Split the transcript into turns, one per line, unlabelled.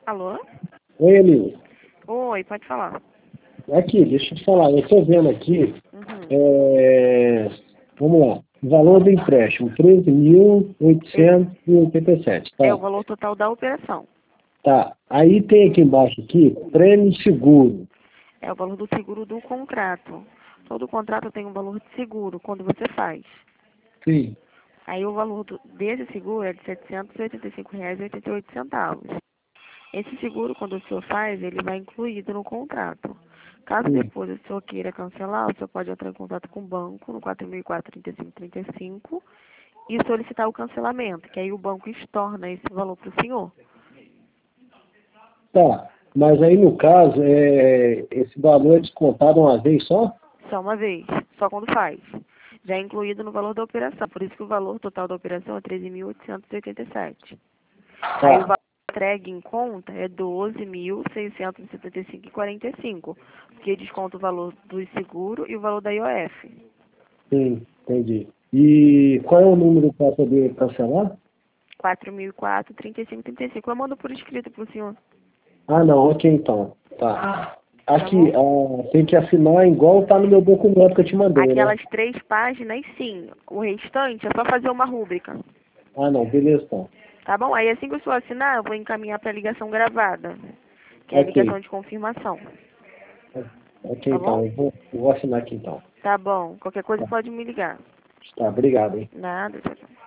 Alô?
Oi, Eli.
Oi, pode falar.
Aqui, deixa eu te falar. Eu estou vendo aqui,
Uhum.
vamos lá, o valor do empréstimo, 13.887,
É o
tá?
valor total da operação.
Tá. Aí tem aqui embaixo, aqui, prêmio seguro.
É o valor do seguro do contrato. Todo contrato tem um valor de seguro quando você faz.
Sim.
Aí o valor desse seguro é de R$ 785,88. Esse seguro, quando o senhor faz, ele vai incluído no contrato. Caso
Sim.
depois o senhor queira cancelar, o senhor pode entrar em contato com o banco no 4004-3535 e solicitar o cancelamento, que aí o banco estorna esse valor para o senhor.
Tá. Mas aí, no caso, esse valor é descontado uma vez só?
Só uma vez, só quando faz. Já é incluído no valor da operação. Por isso que o valor total da operação é 13.887. Aí o
Tá.
valor entregue em conta é 12.675,45, porque desconta o valor do seguro e o valor da IOF.
Sim, entendi. E qual é o número para poder cancelar?
4.004,3535. Eu mando por escrito para o senhor.
Ah, não, ok, então. Tá.
Tá
Aqui,
bom?
tem que assinar igual tá no meu documento que eu te mandei, né?
Aquelas 3 páginas, sim. O restante é só fazer uma rúbrica.
Ah, não, beleza, então.
Tá bom? Aí assim que o senhor assinar, eu vou encaminhar para a ligação gravada, que é a
Ok.
ligação de confirmação.
Ok,
Tá
então.
bom?
Eu vou assinar aqui, então.
Tá bom. Qualquer coisa
Tá,
pode me ligar.
tá, obrigado, hein?
Nada, tchau, tchau.